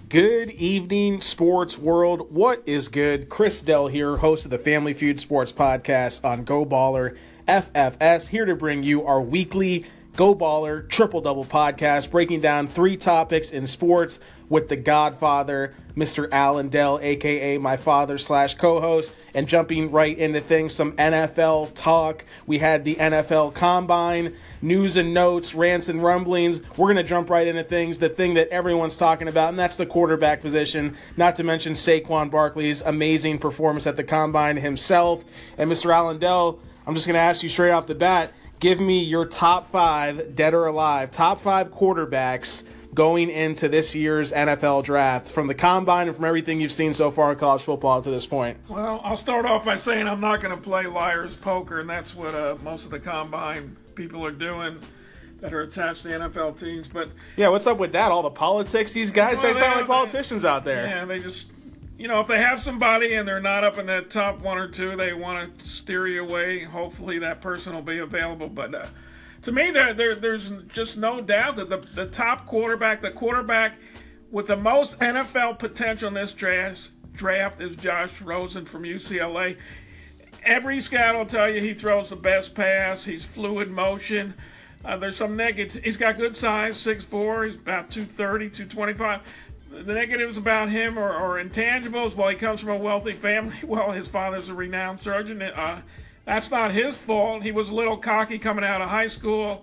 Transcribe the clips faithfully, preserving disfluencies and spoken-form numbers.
Good evening, sports world. What is good? Chris Dell here, host of the Family Feud Sports Podcast on Go Baller F F S, here to bring you our weekly Go Baller Triple Double podcast, breaking down three topics in sports with the Godfather, Mister Alan Dell, aka my father slash co-host, and jumping right into things, some N F L talk. We had the N F L Combine, news and notes, rants and rumblings. We're going to jump right into things, the thing that everyone's talking about, and that's the quarterback position, not to mention Saquon Barkley's amazing performance at the Combine himself. And Mister Alan Dell, I'm just going to ask you straight off the bat, give me your top five, dead or alive, top five quarterbacks going into this year's N F L draft from the Combine and from everything you've seen so far in college football to this point. Well, I'll start off by saying I'm not going to play liar's poker, and that's what uh, most of the Combine people are doing that are attached to N F L teams. But yeah, what's up with that? All the politics these guys, well, they sound they, like politicians out there. Yeah, they just, you know, if they have somebody and they're not up in that top one or two, they want to steer you away. Hopefully that person will be available. But uh, to me, there, there, there's just no doubt that the, the top quarterback, the quarterback with the most N F L potential in this draft, draft is Josh Rosen from U C L A. Every scout will tell you he throws the best pass. He's fluid motion. Uh, there's some negative. He's got good size, six foot four. He's about two thirty, two twenty-five. The negatives about him are, are intangibles. Well, he comes from a wealthy family. Well, his father's a renowned surgeon. Uh, that's not his fault. He was a little cocky coming out of high school.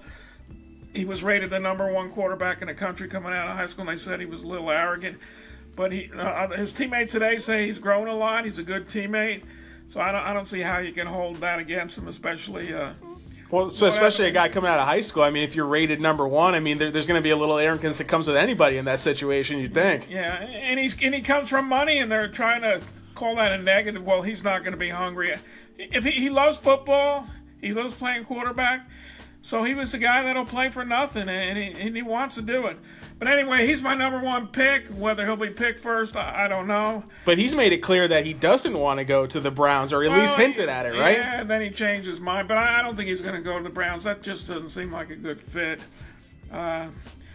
He was rated the number one quarterback in the country coming out of high school, and they said he was a little arrogant. But he, uh, his teammates today say he's grown a lot. He's a good teammate. So I don't, I don't see how you can hold that against him, especially. Uh, well, so especially a guy coming out of high school. I mean, if you're rated number one, I mean, there, there's going to be a little arrogance that comes with anybody in that situation, you'd think. Yeah, and he's and he comes from money, and they're trying to call that a negative. Well, he's not going to be hungry. If he, he loves football, he loves playing quarterback. So he was the guy that'll play for nothing, and he, and he wants to do it. But anyway, he's my number one pick. Whether he'll be picked first, I, I don't know. But he's made it clear that he doesn't want to go to the Browns, or at well, least hinted at it, right? Yeah, and then he changed his mind. But I, I don't think he's going to go to the Browns. That just doesn't seem like a good fit. Uh,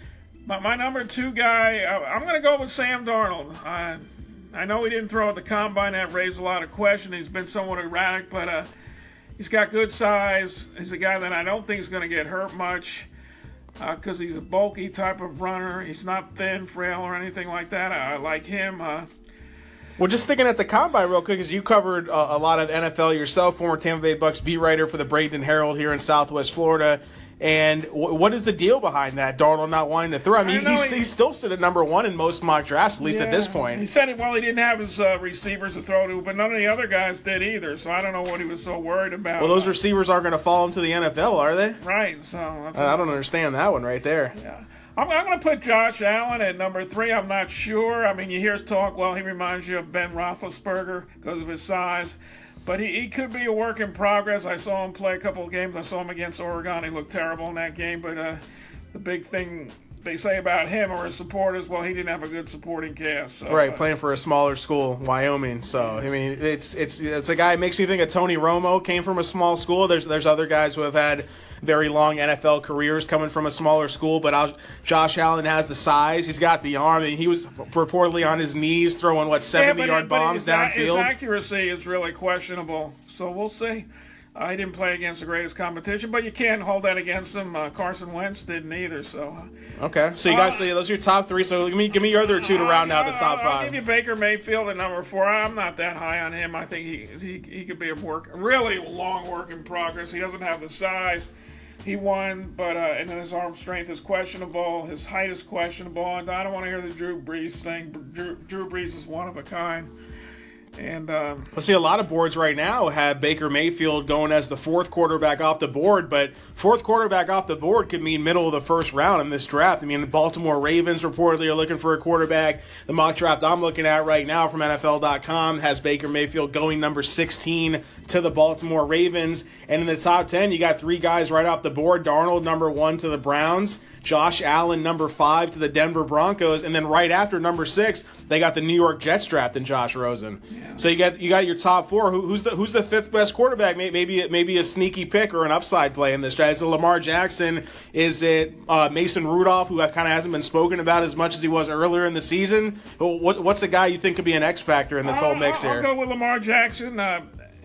but my number two guy, I, I'm going to go with Sam Darnold. I, I know he didn't throw at the Combine. That raised a lot of questions. He's been somewhat erratic, but uh, he's got good size. He's a guy that I don't think is going to get hurt much. Because uh, he's a bulky type of runner. He's not thin, frail, or anything like that. I, I like him. Uh, well, just sticking at the Combine real quick, because you covered uh, a lot of N F L yourself, former Tampa Bay Bucks beat writer for the Bradenton Herald here in Southwest Florida. And w- what is the deal behind that, Darnold not wanting to throw? I mean, I he's, he, he's still sitting number one in most mock drafts, at least yeah, at this point. He said, it, well, he didn't have his uh, receivers to throw to, but none of the other guys did either, so I don't know what he was so worried about. Well, those receivers aren't going to fall into the N F L, are they? Right. So that's uh, I don't understand that one right there. Yeah. I'm, I'm going to put Josh Allen at number three. I'm not sure. I mean, you hear talk, well, he reminds you of Ben Roethlisberger because of his size. But he, he could be a work in progress. I saw him play a couple of games. I saw him against Oregon. He looked terrible in that game. But uh, the big thing they say about him or his supporters, well, he didn't have a good supporting cast. So, right, uh, playing for a smaller school, Wyoming. So, I mean, it's it's it's a guy that makes me think of Tony Romo, came from a small school. There's there's other guys who have had very long N F L careers coming from a smaller school, but I'll, Josh Allen has the size. He's got the arm. I mean, he was reportedly on his knees throwing, what, seventy-yard yeah, bombs his, downfield? His accuracy is really questionable, so we'll see. Uh, he didn't play against the greatest competition, but you can't hold that against him. Uh, Carson Wentz didn't either. So okay, so you guys uh, say those are your top three. So give me give me your other two to round out the top I'll, five. I'll give you Baker Mayfield at number four. I'm not that high on him. I think he he, he could be a work really long work in progress. He doesn't have the size. He won, but uh, and his arm strength is questionable. His height is questionable. And I don't want to hear the Drew Brees thing. Drew, Drew Brees is one of a kind. And um, well, see, a lot of boards right now have Baker Mayfield going as the fourth quarterback off the board, but fourth quarterback off the board could mean middle of the first round in this draft. I mean, the Baltimore Ravens reportedly are looking for a quarterback. The mock draft I'm looking at right now from N F L dot com has Baker Mayfield going number sixteen to the Baltimore Ravens. And in the top ten, you got three guys right off the board. Darnold, number one to the Browns. Josh Allen, number five, to the Denver Broncos, and then right after number six, they got the New York Jets drafting Josh Rosen. Yeah. So you got you got your top four. Who, who's the who's the fifth best quarterback? Maybe maybe a sneaky pick or an upside play in this draft. Is it Lamar Jackson? Is it uh, Mason Rudolph, who kind of hasn't been spoken about as much as he was earlier in the season? What, what's a guy you think could be an X factor in this whole mix I'll, here? I'll go with Lamar Jackson. Uh,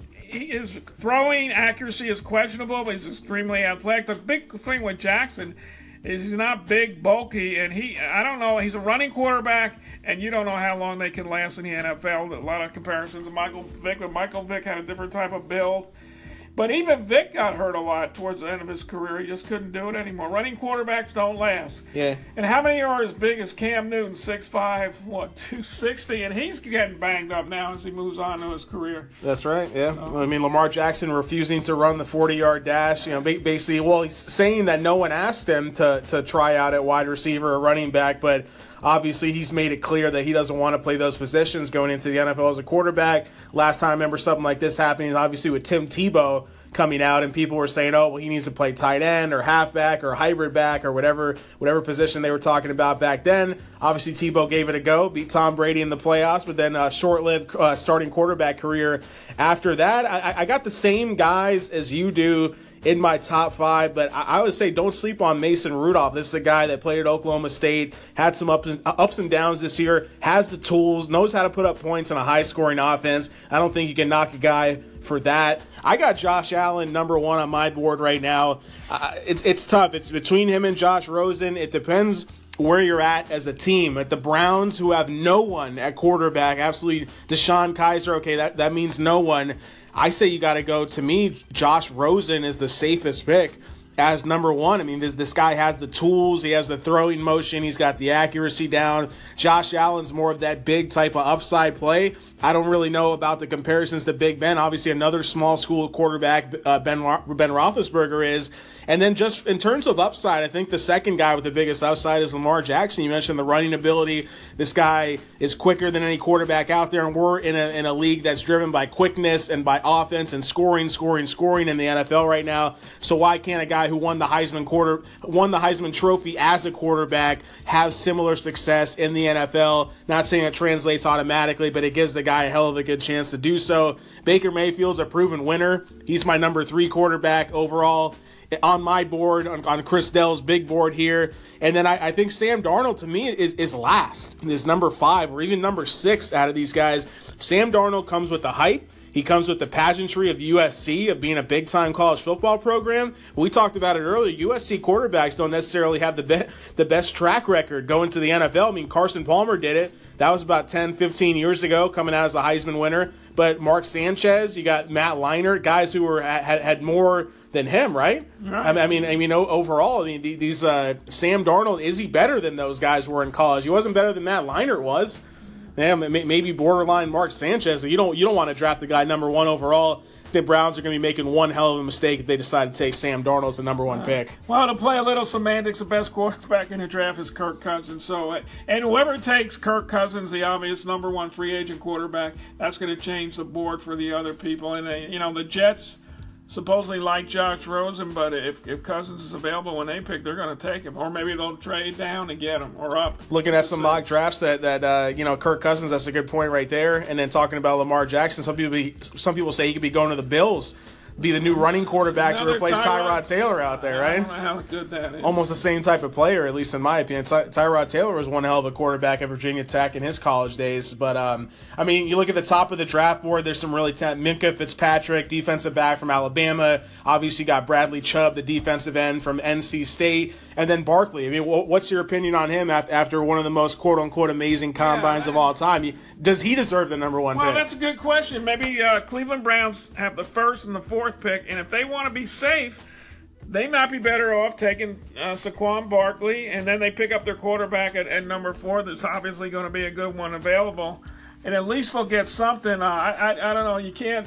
his throwing accuracy is questionable, but he's extremely athletic. The big thing with Jackson is he's not big, bulky, and he, I don't know, he's a running quarterback, and you don't know how long they can last in the N F L. A lot of comparisons to Michael Vick, but Michael Vick had a different type of build. But even Vick got hurt a lot towards the end of his career. He just couldn't do it anymore. Running quarterbacks don't last. Yeah. And how many are as big as Cam Newton, six five, what, two sixty? And he's getting banged up now as he moves on to his career. That's right, yeah. So, I mean, Lamar Jackson refusing to run the forty-yard dash. You know, basically, well, he's saying that no one asked him to, to try out at wide receiver or running back, but obviously he's made it clear that he doesn't want to play those positions going into the N F L as a quarterback. Last time I remember something like this happening, obviously, with Tim Tebow coming out, and people were saying, oh, well, he needs to play tight end or halfback or hybrid back or whatever whatever position they were talking about back then. Obviously, Tebow gave it a go, beat Tom Brady in the playoffs, but then a short-lived uh, starting quarterback career after that. I, I got the same guys as you do in my top five, but I, I would say don't sleep on Mason Rudolph. This is a guy that played at Oklahoma State, had some ups, ups and downs this year, has the tools, knows how to put up points in a high-scoring offense. I don't think you can knock a guy for that. I got Josh Allen number one on my board right now. Uh, it's it's tough. It's between him and Josh Rosen. It depends where you're at as a team. At the Browns, who have no one at quarterback, absolutely DeShone Kizer, okay, that, that means no one. I say you got to go, to me, Josh Rosen is the safest pick as number one. I mean, this this guy has the tools. He has the throwing motion. He's got the accuracy down. Josh Allen's more of that big type of upside play. I don't really know about the comparisons to Big Ben. Obviously, another small school quarterback, uh, Ben, Ben Roethlisberger is. And then just in terms of upside, I think the second guy with the biggest upside is Lamar Jackson. You mentioned the running ability. This guy is quicker than any quarterback out there, and we're in a, in a league that's driven by quickness and by offense and scoring, scoring, scoring in the N F L right now. So why can't a guy who won the Heisman quarter, won the Heisman Trophy as a quarterback have similar success in the N F L? Not saying it translates automatically, but it gives the guy a hell of a good chance to do so. Baker Mayfield's a proven winner. He's my number three quarterback overall on my board, on, on Chris Dell's big board here. And then I, I think Sam Darnold, to me, is, is last, is number five or even number six out of these guys. Sam Darnold comes with the hype. He comes with the pageantry of U S C, of being a big-time college football program. We talked about it earlier. U S C quarterbacks don't necessarily have the, be- the best track record going to the N F L. I mean, Carson Palmer did it. That was about ten, fifteen years ago, coming out as a Heisman winner. But Mark Sanchez, you got Matt Leinart, guys who were had, had more than him, right? right. I mean, I mean, overall, I mean, these uh, Sam Darnold, is he better than those guys were in college? He wasn't better than Matt Leinart was. Yeah, maybe borderline Mark Sanchez, but you don't you don't want to draft the guy number one overall. The Browns are going to be making one hell of a mistake if they decide to take Sam Darnold as the number one pick. Well, to play a little semantics, the best quarterback in the draft is Kirk Cousins. So, and whoever takes Kirk Cousins, the obvious number one free agent quarterback, that's going to change the board for the other people. And they, you know, the Jets supposedly like Josh Rosen, but if, if Cousins is available when they pick, they're going to take him. Or maybe they'll trade down and get him, or up. Looking at some mock drafts that, that uh, you know, Kirk Cousins, that's a good point right there. And then talking about Lamar Jackson, some people be, some people say he could be going to the Bills, be the new running quarterback Another to replace Tyrod, Tyrod Taylor out there, right? I don't know how good that is. Almost the same type of player, at least in my opinion. Ty- Tyrod Taylor was one hell of a quarterback at Virginia Tech in his college days. But, um, I mean, you look at the top of the draft board, there's some really talented. Minkah Fitzpatrick, defensive back from Alabama. Obviously, you got Bradley Chubb, the defensive end from N C State. And then Barkley. I mean, what's your opinion on him after one of the most quote-unquote amazing combines yeah, of all time? Does he deserve the number one well, pick? Well, that's a good question. Maybe uh, Cleveland Browns have the first and the fourth pick, and if they want to be safe, they might be better off taking uh, Saquon Barkley, and then they pick up their quarterback at, at number four. That's obviously going to be a good one available, and at least they'll get something. Uh, I, I I don't know. You can't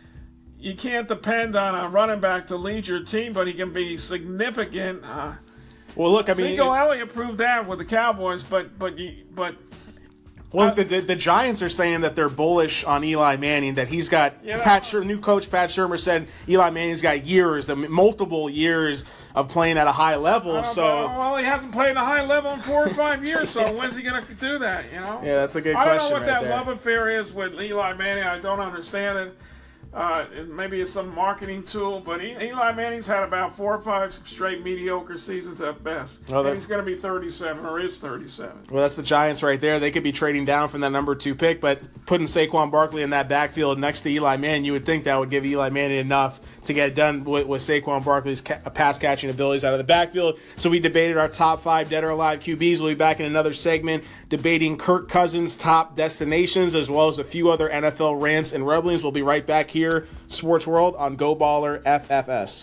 you can't depend on a running back to lead your team, but he can be significant. Uh, well, look, I mean, Ezekiel Elliott proved that with the Cowboys, but but you, but Well, the, the the Giants are saying that they're bullish on Eli Manning, that he's got You know, Pat Sher- new coach Pat Shermer said Eli Manning's got years, the multiple years of playing at a high level. Uh, So well, he hasn't played at a high level in four or five years. So when's he going to do that? You know? yeah, that's a good I don't question. know what right that there. love affair is with Eli Manning. I don't understand it. Uh, maybe it's some marketing tool, but Eli Manning's had about four or five straight mediocre seasons at best. Oh, that- and he's going to be thirty-seven, or is thirty-seven. Well, that's the Giants right there. They could be trading down from that number two pick, but putting Saquon Barkley in that backfield next to Eli Manning, you would think that would give Eli Manning enough to get it done with, with Saquon Barkley's ca- pass-catching abilities out of the backfield. So we debated our top five dead or alive Q Bs. We'll be back in another segment debating Kirk Cousins' top destinations, as well as a few other N F L rants and revelings. We'll be right back here, Sports World, on Go Baller F F S.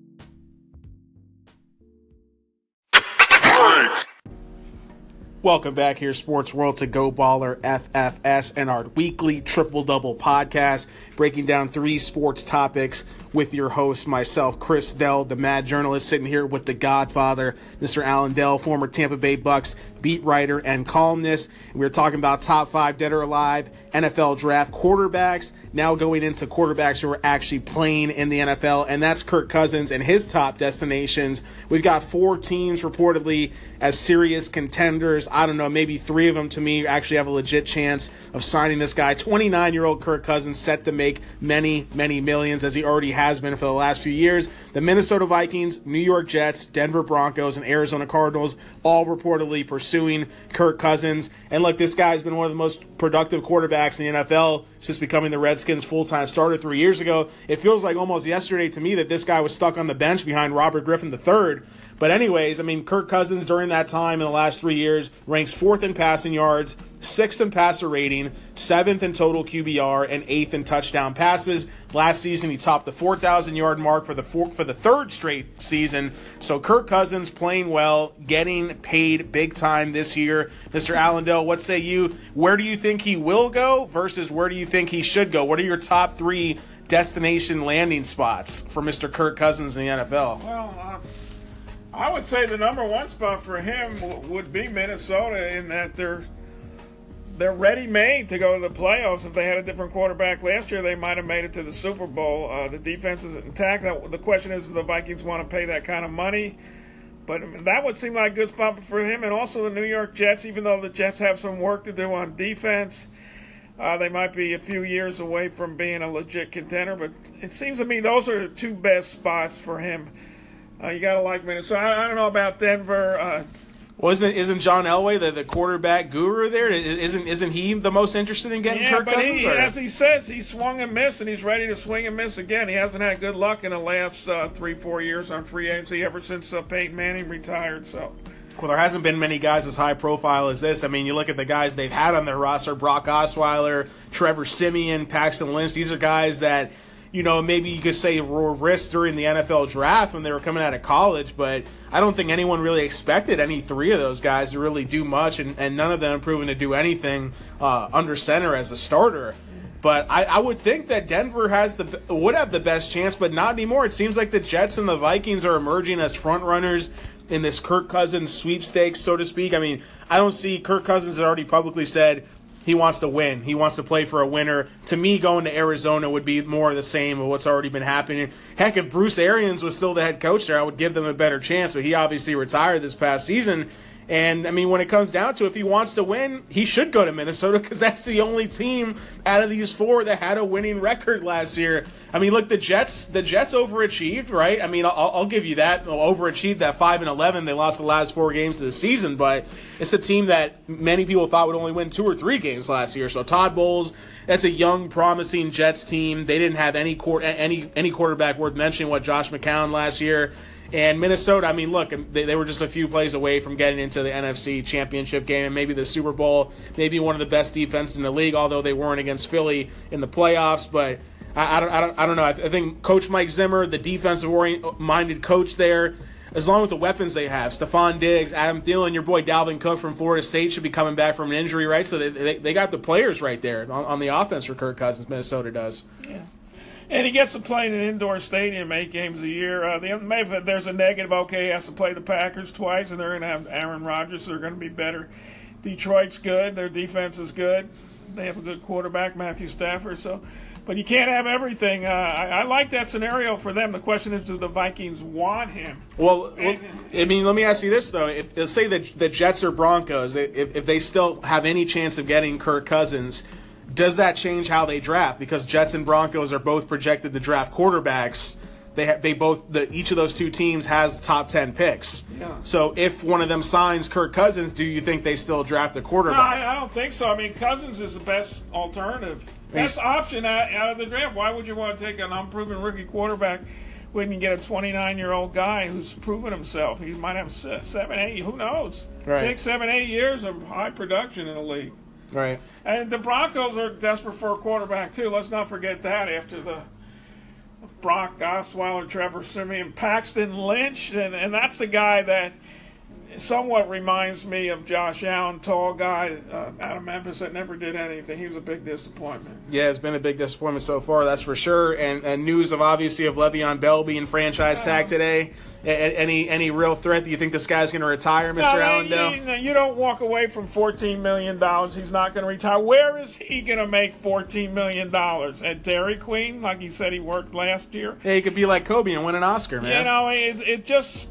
Welcome back here, Sports World, to Go Baller F F S and our weekly triple-double podcast, breaking down three sports topics with your host, myself, Chris Dell, the mad journalist, sitting here with the Godfather, Mister Alan Dell, former Tampa Bay Bucks beat writer and columnist. And we're talking about top five dead or alive N F L draft quarterbacks, now going into quarterbacks who are actually playing in the N F L, and that's Kirk Cousins and his top destinations. We've got four teams reportedly as serious contenders. I don't know, maybe three of them to me actually have a legit chance of signing this guy. twenty-nine-year-old Kirk Cousins set to make many, many millions, as he already has been for the last few years. The Minnesota Vikings, New York Jets, Denver Broncos, and Arizona Cardinals all reportedly pursuing Kirk Cousins. And look, this guy's been one of the most productive quarterbacks in the N F L since becoming the Redskins' full-time starter three years ago. It feels like almost yesterday to me that this guy was stuck on the bench behind Robert Griffin the third. But anyways, I mean, Kirk Cousins during that time in the last three years ranks fourth in passing yards, sixth in passer rating, seventh in total Q B R, and eighth in touchdown passes. Last season, he topped the four thousand yard mark for the four, for the third straight season. So Kirk Cousins playing well, getting paid big time this year. Mister Allendale, what say you? Where do you think he will go versus where do you think he should go? What are your top three destination landing spots for Mister Kirk Cousins in the N F L? Well, uh, I would say the number one spot for him w- would be Minnesota, in that they're they're ready-made to go to the playoffs. If they had a different quarterback last year, they might have made it to the Super Bowl. Uh, the defense is intact. The question is, do the Vikings want to pay that kind of money? But that would seem like a good spot for him. And also the New York Jets, even though the Jets have some work to do on defense, uh, they might be a few years away from being a legit contender. But it seems to me those are the two best spots for him. Uh, you got to like Minnesota. I, I don't know about Denver. Uh, Well, isn't, isn't John Elway the, the quarterback guru there? Isn't isn't he the most interested in getting yeah, Kirk but Cousins? he, or? as he says, he swung and missed, and he's ready to swing and miss again. He hasn't had good luck in the last uh, three, four years on free agency ever since uh, Peyton Manning retired. So, Well, there hasn't been many guys as high profile as this. I mean, you look at the guys they've had on their roster: Brock Osweiler, Trevor Siemian, Paxton Lynch. These are guys that, you know, maybe you could say were risks during the N F L draft when they were coming out of college, but I don't think anyone really expected any three of those guys to really do much, and, and none of them have proven to do anything uh, under center as a starter. But I, I would think that Denver has the would have the best chance, but not anymore. It seems like the Jets and the Vikings are emerging as front runners in this Kirk Cousins sweepstakes, so to speak. I mean, I don't see Kirk Cousins has already publicly said he wants to win. He wants to play for a winner. To me, going to Arizona would be more of the same of what's already been happening. Heck, if Bruce Arians was still the head coach there, I would give them a better chance, but he obviously retired this past season. And, I mean, when it comes down to it, if he wants to win, he should go to Minnesota because that's the only team out of these four that had a winning record last year. I mean, look, the Jets the Jets overachieved, right? I mean, I'll, I'll give you that. Overachieved that five and eleven. They lost the last four games of the season, but it's a team that many people thought would only win two or three games last year. So Todd Bowles, that's a young, promising Jets team. They didn't have any any any quarterback worth mentioning what Josh McCown last year. And Minnesota, I mean, look, they, they were just a few plays away from getting into the N F C Championship game and maybe the Super Bowl, maybe one of the best defenses in the league, although they weren't against Philly in the playoffs. But I, I, don't, I, don't, I don't know. I, I think Coach Mike Zimmer, the defensive-minded coach there, as long as the weapons they have, Stephon Diggs, Adam Thielen, your boy Dalvin Cook from Florida State should be coming back from an injury, right? So they, they, they got the players right there on, on the offense for Kirk Cousins, Minnesota does. yeah. And he gets to play in an indoor stadium eight games a year. Uh, the, maybe there's a negative. Okay, he has to play the Packers twice, and they're going to have Aaron Rodgers, so they're going to be better Detroit's good. Their defense is good. They have a good quarterback, Matthew Stafford. So, but you can't have everything. Uh, I, I like that scenario for them. The question is, do the Vikings want him? Well, well I mean, let me ask you this, though. If, let's say that the Jets or Broncos, if, if they still have any chance of getting Kirk Cousins, does that change how they draft? Because Jets and Broncos are both projected to draft quarterbacks. They have, they both the, each of those two teams has top ten picks. Yeah. So if one of them signs Kirk Cousins, do you think they still draft a quarterback? No, I, I don't think so. I mean, Cousins is the best alternative, best option out, out of the draft. Why would you want to take an unproven rookie quarterback when you get a twenty-nine-year-old guy who's proven himself? He might have seven, eight, who knows? Right. Six, seven, eight years of high production in the league. Right. And the Broncos are desperate for a quarterback too. Let's not forget that after the Brock Osweiler, Trevor Siemian, Paxton Lynch, and, and that's the guy that somewhat reminds me of Josh Allen, tall guy uh, out of Memphis that never did anything. He was a big disappointment. Yeah, it's been a big disappointment so far, that's for sure. And, and news of obviously of Le'Veon Bell being franchise tagged today. A- any any real threat? Do you think this guy's going to retire, Mister No, Allendale? You, you don't walk away from fourteen million dollars. He's not going to retire. Where is he going to make fourteen million dollars? At Dairy Queen, like he said he worked last year? Yeah, he could be like Kobe and win an Oscar, man. You know, it, it just...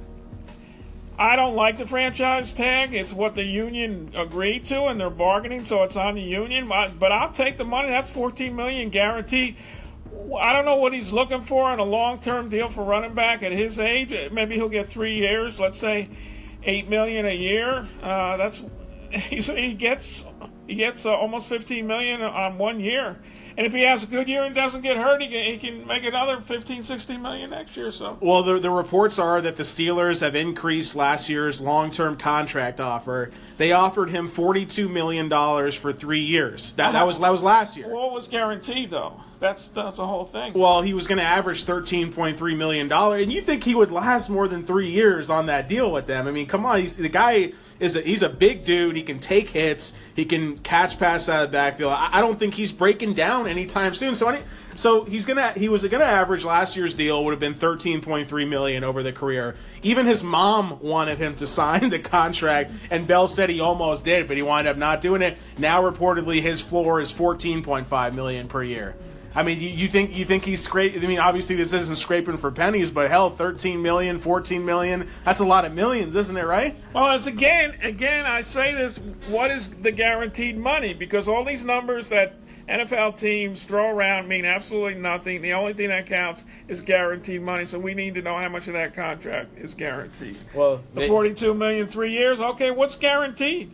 I don't like the franchise tag. It's what the union agreed to, and they're bargaining, so it's on the union. But, but I'll take the money. That's fourteen million dollars guaranteed. I don't know what he's looking for on a long-term deal for running back at his age. Maybe he'll get three years. Let's say eight million dollars a year. Uh, that's he's, he gets he gets uh, almost fifteen million dollars on one year. And if he has a good year and doesn't get hurt, he can, he can make another fifteen, sixteen million next year. So. Well, the, the reports are that the Steelers have increased last year's long-term contract offer. They offered him forty-two million dollars for three years. That, that was that was last year. What was guaranteed, though? That's that's the whole thing. Well, he was going to average thirteen point three million dollars, and you think he would last more than three years on that deal with them. I mean, come on. He's, the guy is a, he's a big dude. He can take hits. He can catch passes out of the backfield. I, I don't think he's breaking down anytime soon. So any, so he's gonna he was going to average last year's deal would have been thirteen point three million dollars over the career. Even his mom wanted him to sign the contract, and Bell said he almost did, but he wound up not doing it. Now reportedly his floor is fourteen point five million dollars per year. I mean, you, you think you think he's scraping? I mean, obviously this isn't scraping for pennies, but hell, thirteen million, fourteen million, that's a lot of millions, isn't it, right? Well, it's again, again, I say this, what is the guaranteed money? Because all these numbers that N F L teams throw around mean absolutely nothing. The only thing that counts is guaranteed money, so we need to know how much of that contract is guaranteed. Well, the they, forty-two million dollars, three years, okay, what's guaranteed?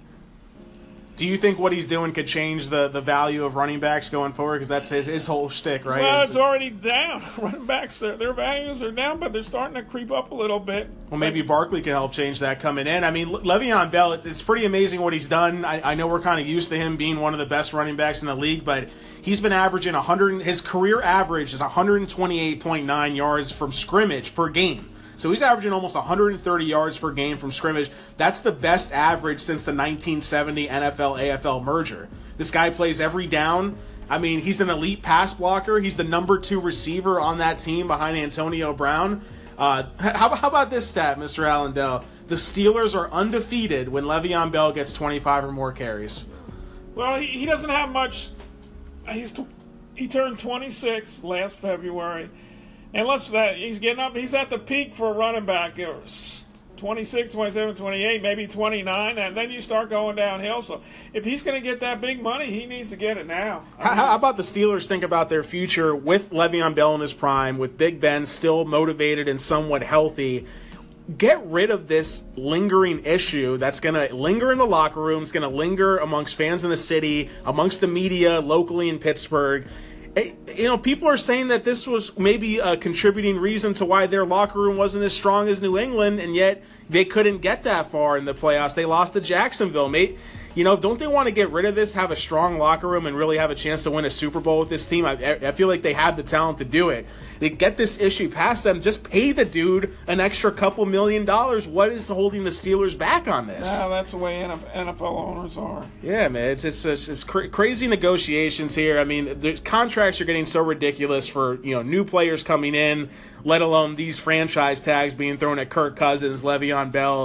Do you think what he's doing could change the, the value of running backs going forward? Because that's his, his whole shtick, right? Well, Is it's already down. Running backs, their, their values are down, but they're starting to creep up a little bit. Well, maybe Barkley can help change that coming in. I mean, Le- Le'Veon Bell, it's, it's pretty amazing what he's done. I, I know we're kind of used to him being one of the best running backs in the league, but he's been averaging one hundred. His career average is one hundred twenty-eight point nine yards from scrimmage per game. So he's averaging almost one hundred thirty yards per game from scrimmage. That's the best average since the nineteen seventy N F L A F L merger. This guy plays every down. I mean, he's an elite pass blocker. He's the number two receiver on that team behind Antonio Brown. Uh, how, how about this stat, Mister Allendale? The Steelers are undefeated when Le'Veon Bell gets twenty-five or more carries. Well, he, he doesn't have much. He's he turned twenty-six last February. And let's that he's getting up. He's at the peak for a running back. twenty-six, twenty-seven, twenty-eight, maybe twenty-nine, and then you start going downhill. So if he's going to get that big money, he needs to get it now. I mean, how, how about the Steelers think about their future with Le'Veon Bell in his prime, with Big Ben still motivated and somewhat healthy? Get rid of this lingering issue that's going to linger in the locker room. It's going to linger amongst fans in the city, amongst the media locally in Pittsburgh. You know, people are saying that this was maybe a contributing reason to why their locker room wasn't as strong as New England, and yet they couldn't get that far in the playoffs. They lost to Jacksonville, mate. You know, don't they want to get rid of this, have a strong locker room, and really have a chance to win a Super Bowl with this team? I, I feel like they have the talent to do it. They get this issue past them. Just pay the dude an extra couple million dollars. What is holding the Steelers back on this? Yeah, that's the way N F L owners are. Yeah, man, it's it's, it's, it's cra- crazy negotiations here. I mean, the contracts are getting so ridiculous for, you know, new players coming in, let alone these franchise tags being thrown at Kirk Cousins, Le'Veon Bell.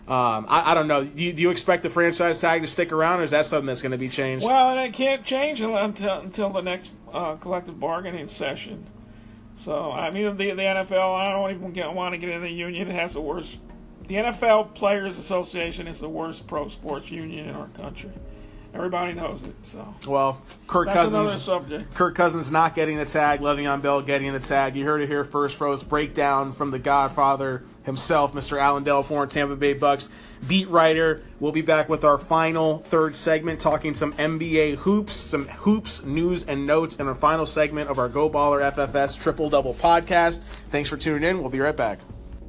Um, I, I don't know. Do you, do you expect the franchise tag to stick around, or is that something that's going to be changed? Well, and it can't change until until the next uh, collective bargaining session. So, I mean, the, the N F L, I don't even get, want to get in the union. It has the worst. The N F L Players Association is the worst pro sports union in our country. Everybody knows it. So, well, Kirk that's Cousins. another subject. Kirk Cousins not getting the tag. Le'Veon Bell getting the tag. You heard it here first, Froze. Breakdown from the Godfather himself, Mister Alan Dell, former Tampa Bay Bucks beat writer. We'll be back with our final third segment, talking some N B A hoops, some hoops news and notes, and a final segment of our Go Baller F F S Triple Double podcast. Thanks for tuning in. We'll be right back.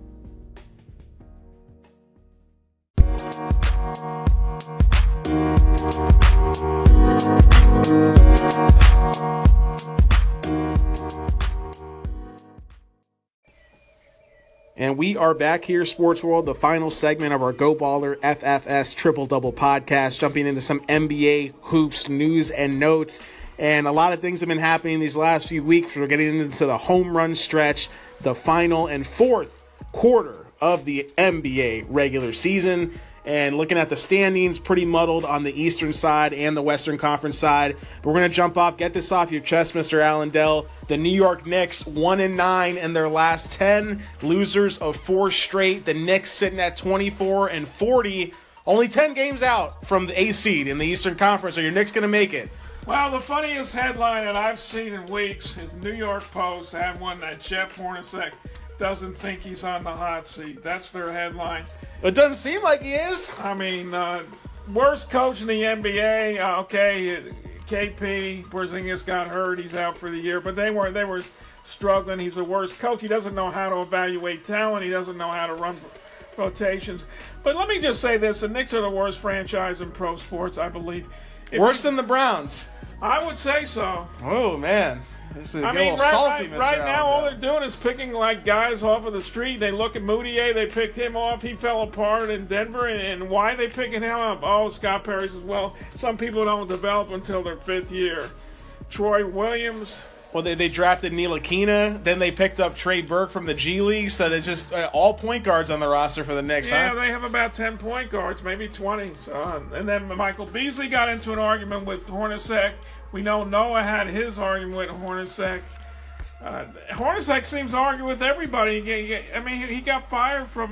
And we are back here, Sports World, the final segment of our Go Baller F F S Triple Double podcast, jumping into some N B A hoops news and notes. And a lot of things have been happening these last few weeks. We're getting into the home run stretch, the final and fourth quarter of the N B A regular season. And looking at the standings, pretty muddled on the Eastern side and the Western Conference side. But we're going to jump off, get this off your chest, Mister Alan Dell. The New York Knicks, one and nine in their last ten, losers of four straight. The Knicks sitting at twenty-four and forty, only ten games out from the A seed in the Eastern Conference. Are your Knicks going to make it? Well, the funniest headline that I've seen in weeks is New York Post had one that Jeff Hornacek doesn't think he's on the hot seat. That's their headline. It doesn't seem like he is. I mean, uh, worst coach in the N B A. Uh, okay, K P Porzingis got hurt; he's out for the year. But they were they were struggling. He's the worst coach. He doesn't know how to evaluate talent. He doesn't know how to run rotations. But let me just say this: the Knicks are the worst franchise in pro sports, I believe. If Worse than the Browns. I would say so. Oh man. This is I a mean, little right, salty, right, Mister right now all Allen. they're doing is picking like guys off of the street. They look at Moutier, they picked him off. He fell apart in Denver, and, and why are they picking him up? Oh, Scott Perry's as well. Some people don't develop until their fifth year. Troy Williams. Well, they, they drafted Ntilikina, then they picked up Trey Burke from the G League, so they're just uh, all point guards on the roster for the Knicks, Yeah, huh? they have about ten point guards, maybe twenty. So, and then Michael Beasley got into an argument with Hornacek. We know Noah had his argument with Hornacek. Uh, Hornacek seems to argue with everybody. He, he, I mean, he got fired from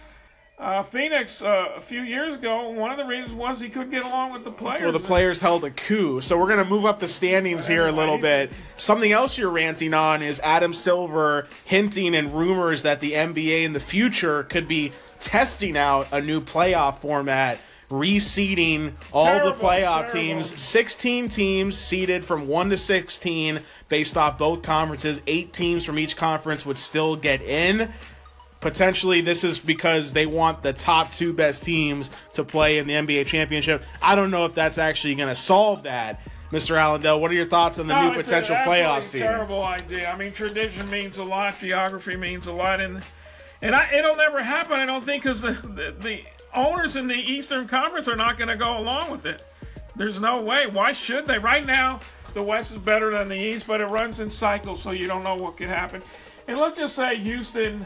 uh, Phoenix uh, a few years ago. One of the reasons was he couldn't get along with the players. Well, the players held a coup. So we're going to move up the standings here a little bit. Something else you're ranting on is Adam Silver hinting and rumors that the N B A in the future could be testing out a new playoff format, reseeding all Terrible, the playoff terrible. teams. sixteen teams seeded from one to sixteen based off both conferences. Eight teams from each conference would still get in. Potentially, this is because they want the top two best teams to play in the N B A championship. I don't know if that's actually going to solve that. Mister Allendale, what are your thoughts on the No, new it's potential an playoff absolutely seed? Terrible idea. I mean, tradition means a lot. Geography means a lot, and and I, it'll never happen. I don't think because the, the the owners in the Eastern Conference are not going to go along with it. There's no way. Why should they? Right now, the West is better than the East, but it runs in cycles, so you don't know what could happen. And let's just say Houston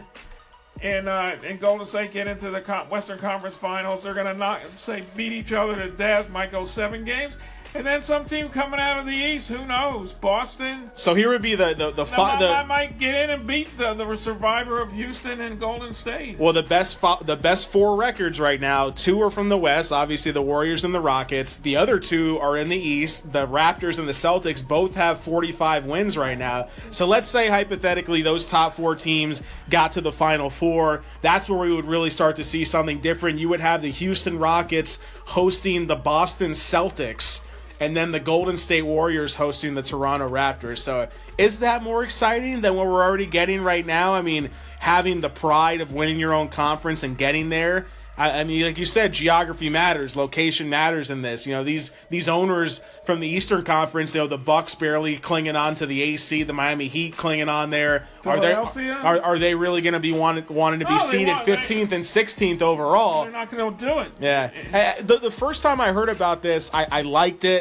and uh, and Golden State get into the Con- Western Conference Finals. They're going to not say beat each other to death. Might go seven games. And then some team coming out of the East, who knows? Boston. So here would be the the the, fi- I the might get in and beat the, the survivor of Houston and Golden State. well the best fo- the best four records right now. Two are from the West, obviously the Warriors and the Rockets. The other two are in the East. The Raptors and the Celtics both have forty-five wins right now. So let's say hypothetically those top four teams got to the Final Four. That's where we would really start to see something different. You would have the Houston Rockets hosting the Boston Celtics, and then the Golden State Warriors hosting the Toronto Raptors. So is that more exciting than what we're already getting right now? I mean, having the pride of winning your own conference and getting there. I, I mean, like you said, geography matters, location matters in this. You know, these these owners from the Eastern Conference, you know, the Bucks barely clinging on to the A C, the Miami Heat clinging on there. Are they Philadelphia? are, are they really going to be wanting, wanting to be Oh, they seeded want- they- fifteenth and sixteenth overall? They're not going to do it. Yeah. Uh, The, the first time I heard about this, I, I liked it.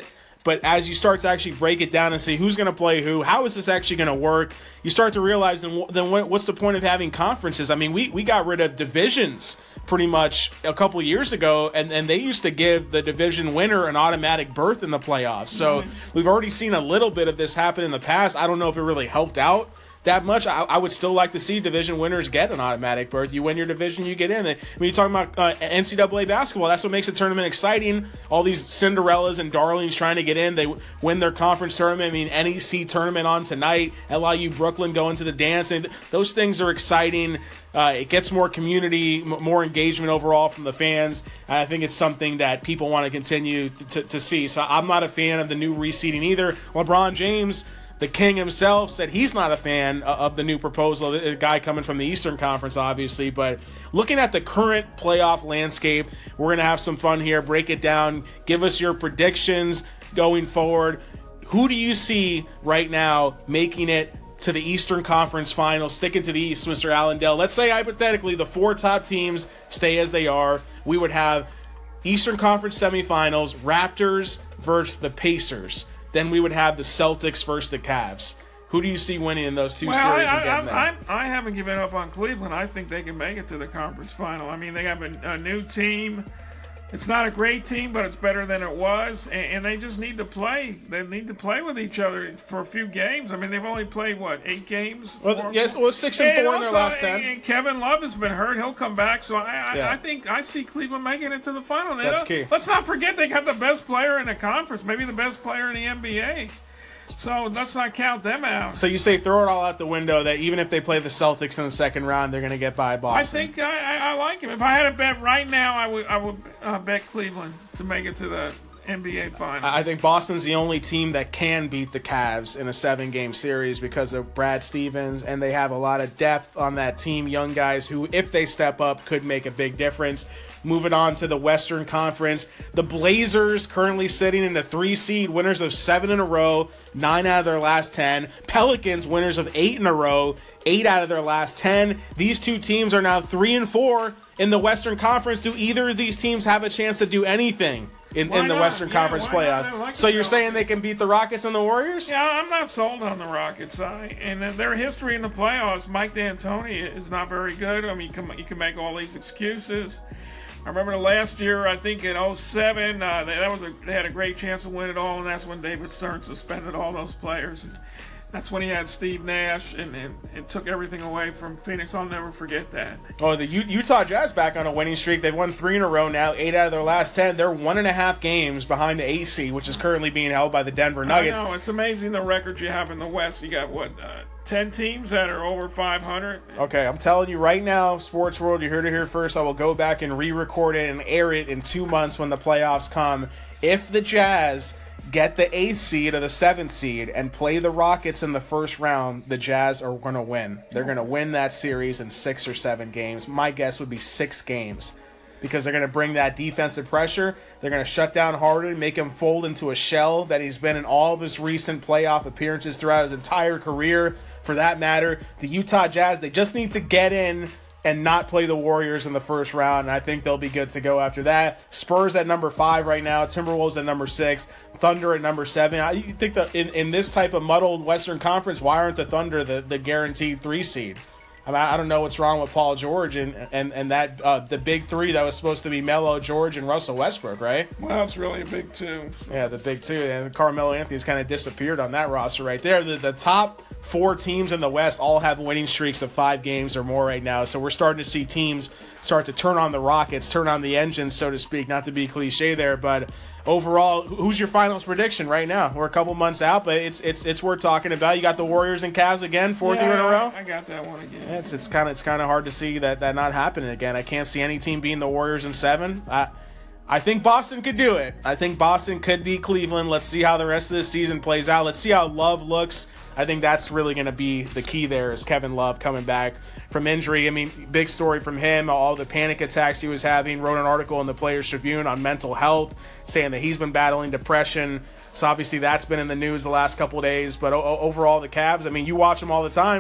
But as you start to actually break it down and see who's going to play who, how is this actually going to work, you start to realize then, then what's the point of having conferences? I mean, we, we got rid of divisions pretty much a couple of years ago, and, and they used to give the division winner an automatic berth in the playoffs. So mm-hmm. we've already seen a little bit of this happen in the past. I don't know if it really helped out that much. I, I would still like to see division winners get an automatic berth. You win your division, you get in. And when you're talking about uh, N C double A basketball, that's what makes the tournament exciting. All these Cinderellas and darlings trying to get in. They win their conference tournament. I mean, N E C tournament on tonight. L I U Brooklyn going to the dance. And those things are exciting. Uh, it gets more community, m- more engagement overall from the fans. And I think it's something that people want to continue to, to see. So I'm not a fan of the new reseeding either. LeBron James, the king himself, said he's not a fan of the new proposal, a guy coming from the Eastern Conference, obviously. But looking at the current playoff landscape, we're going to have some fun here, break it down, give us your predictions going forward. Who do you see right now making it to the Eastern Conference Finals, sticking to the East, Mister Allendale? Let's say, hypothetically, the four top teams stay as they are. We would have Eastern Conference semifinals, Raptors versus the Pacers. Then we would have the Celtics versus the Cavs. Who do you see winning in those two well, series I, and getting I, there? I, I haven't given up on Cleveland. I think they can make it to the conference final. I mean, they have a, a new team. It's not a great team, but it's better than it was, and, and they just need to play. They need to play with each other for a few games. I mean, they've only played, what, eight games? Well, four, yes, well, six and, and four also, in their last ten. And Kevin Love has been hurt. He'll come back, so I, yeah. I, I think I see Cleveland making it to the final. They That's key. Let's not forget they got the best player in the conference, maybe the best player in the N B A. So let's not count them out. So you say throw it all out the window that even if they play the Celtics in the second round, they're going to get by Boston. I think I, I, I like him. If I had a bet right now, I would I would uh, bet Cleveland to make it to the N B A Finals. I think Boston's the only team that can beat the Cavs in a seven-game series because of Brad Stevens, and they have a lot of depth on that team, young guys who, if they step up, could make a big difference. Moving on to the Western Conference, the Blazers currently sitting in the three seed, winners of seven in a row, nine out of their last ten. Pelicans, winners of eight in a row, eight out of their last ten. These two teams are now three and four in the Western Conference. Do either of these teams have a chance to do anything in, in the not? Western yeah, Conference playoffs? Like so you're saying they can beat the Rockets and the Warriors? Yeah, I'm not sold on the Rockets. I, and their history in the playoffs, Mike D'Antoni is not very good. I mean, you can, you can make all these excuses. I remember the last year, I think in oh seven, uh, they, that was a, they had a great chance to win it all, and that's when David Stern suspended all those players. And that's when he had Steve Nash, and, and it took everything away from Phoenix. I'll never forget that. Oh, the U- Utah Jazz back on a winning streak. They've won three in a row now, eight out of their last ten. They're one and a half games behind the eighth seed, which is currently being held by the Denver Nuggets. I know, it's amazing the records you have in the West. You got, what, uh, ten teams that are over five hundred? Okay, I'm telling you right now, Sports World, you heard it here first. I will go back and re-record it and air it in two months when the playoffs come. If the Jazz get the eighth seed or the seventh seed and play the Rockets in the first round, the Jazz are going to win. They're going to win that series in six or seven games. My guess would be six games because they're going to bring that defensive pressure. They're going to shut down Harden, make him fold into a shell that he's been in all of his recent playoff appearances throughout his entire career. For that matter, the Utah Jazz, they just need to get in and not play the Warriors in the first round, and I think they'll be good to go after that. Spurs at number five right now, Timberwolves at number six, Thunder at number seven. I you think that in, in this type of muddled Western Conference, why aren't the Thunder the, the guaranteed three seed? I mean, I don't know what's wrong with Paul George and and, and that uh, the big three that was supposed to be Melo, George, and Russell Westbrook, right? Well, it's really a big two. So. Yeah, the big two. And Carmelo Anthony's kind of disappeared on that roster right there. The, the top four teams in the West all have winning streaks of five games or more right now. So we're starting to see teams start to turn on the rockets, turn on the engines, so to speak. Not to be cliche there, but overall, who's your finals prediction right now? We're a couple months out, but it's it's it's worth talking about. You got the Warriors and Cavs again, fourth yeah, year in a row. I got that one again. Yeah, it's it's kind of it's kind of hard to see that that not happening again. I can't see any team beating the Warriors in seven. I I think Boston could do it. I think Boston could beat Cleveland. Let's see how the rest of this season plays out. Let's see how Love looks. I think that's really going to be the key there is Kevin Love coming back from injury. I mean, big story from him, all the panic attacks he was having. Wrote an article in the Players Tribune on mental health, saying that he's been battling depression. So obviously that's been in the news the last couple of days. But o- overall, the Cavs, I mean, you watch them all the time.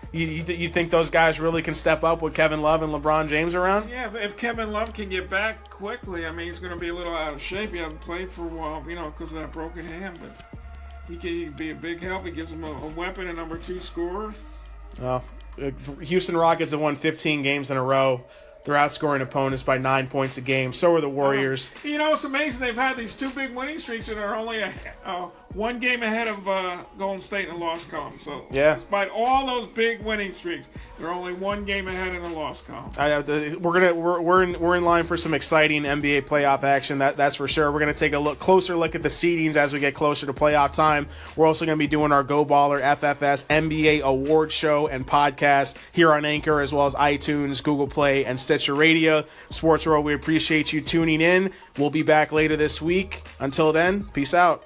You, you, you think those guys really can step up with Kevin Love and LeBron James around? Yeah, if Kevin Love can get back quickly, I mean, he's going to be a little out of shape. He hasn't played for a while, you know, because of that broken hand. But he can, he can be a big help. He gives him a, a weapon, a number two scorer. Well, Houston Rockets have won fifteen games in a row. They're outscoring opponents by nine points a game. So are the Warriors. Uh, you know, it's amazing. They've had these two big winning streaks and are only a, uh, one game ahead of uh, Golden State in the loss column. So, yeah. Despite all those big winning streaks, they're only one game ahead in the loss column. I, uh, we're gonna we're we're in, we're in line for some exciting N B A playoff action. That that's for sure. We're gonna take a look closer look at the seedings as we get closer to playoff time. We're also gonna be doing our Go Baller F F S N B A Award Show and podcast here on Anchor, as well as iTunes, Google Play, and Stitcher Radio. Sports World, we appreciate you tuning in. We'll be back later this week. Until then, peace out.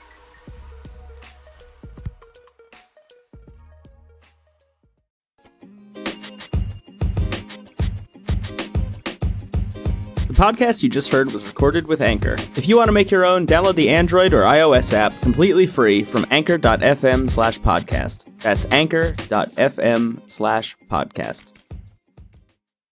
The podcast you just heard was recorded with Anchor. If you want to make your own, download the Android or iOS app completely free from anchor dot f m slash podcast. That's anchor dot f m slash podcast.